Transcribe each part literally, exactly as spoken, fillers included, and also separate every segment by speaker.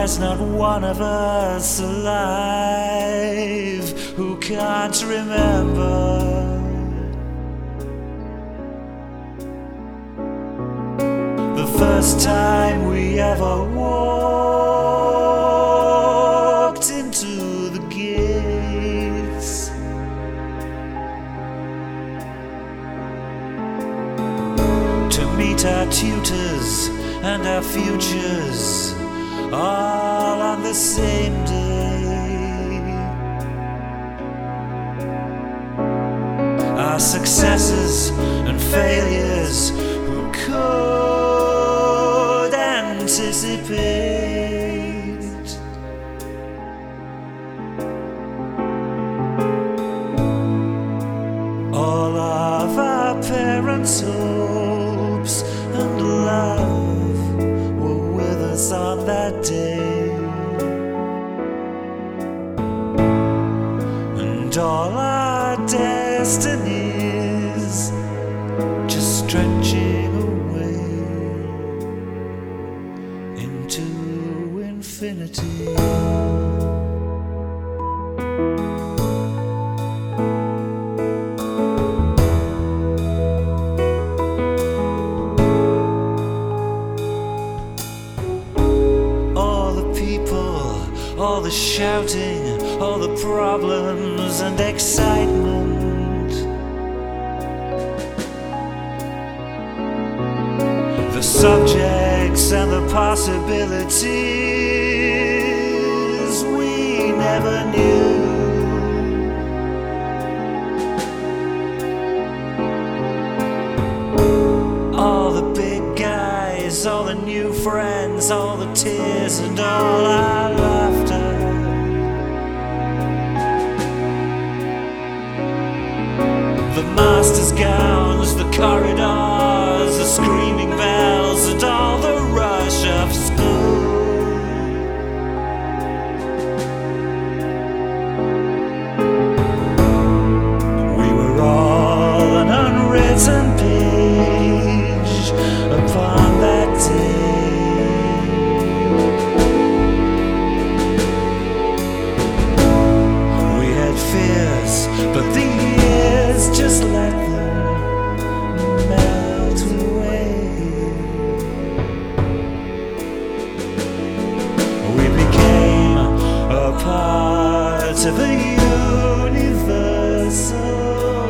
Speaker 1: There's not one of us alive who can't remember the first time we ever walked into the gates. To meet our tutors and our futures all on the same day. Our successes and failures, who could anticipate? All of our parents' hopes and love were with us on that day, and all our destinies just stretching away into infinity. All the shouting, all the problems and excitement, the subjects and the possibilities we never knew. All the big guys, all the new friends, all the tears and all our laughter. The master's gowns, the corridors, the screaming bells, and all the rush of school. We were all an unwritten page upon that day. We had fears, but the years just let them melt away. We became a part of the universal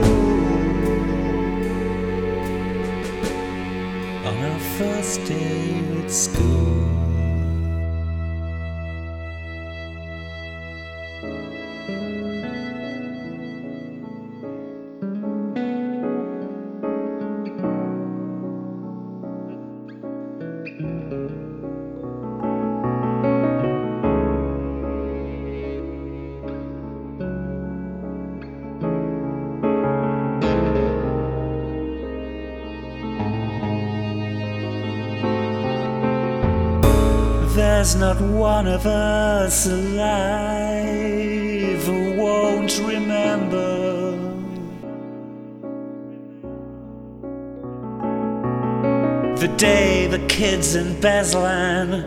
Speaker 1: on our first day at school. There's not one of us alive who won't remember the day the kids in Beslan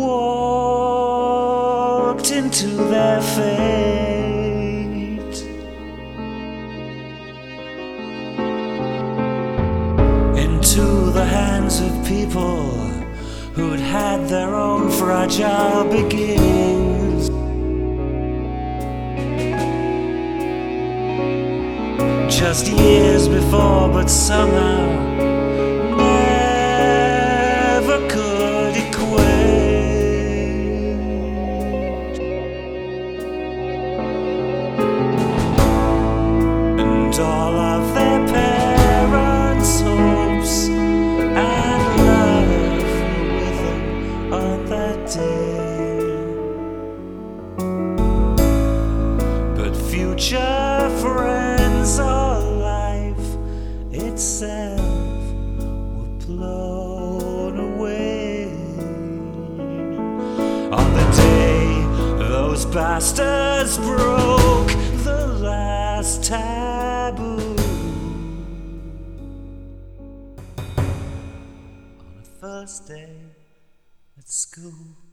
Speaker 1: walked into their fate, into the hands of people who'd had their own fragile beginnings, just years before, but somehow never could equate. And all of their parents' hopes and love on that day, but future friends or life itself were blown away on the day those bastards broke the last taboo on the first day at school.